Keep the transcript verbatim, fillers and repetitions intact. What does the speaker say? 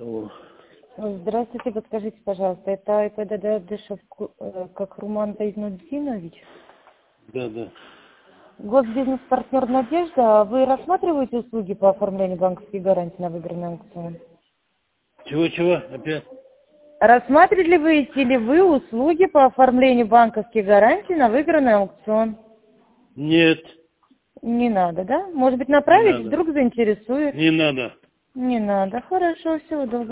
О, Здравствуйте, подскажите, пожалуйста, это ИПДД Дышев, э, как Руман Зайнуддинович? да, да. Госбизнес-партнер «Надежда». Вы рассматриваете услуги по оформлению банковских гарантий на выигранный аукцион? Чего-чего? Опять? Рассматриваете ли вы услуги по оформлению банковских гарантий на выигранный аукцион? Нет, Не надо, да? Может быть, не направить, надо. вдруг заинтересует? Не надо. Не надо. Хорошо, всего доброго.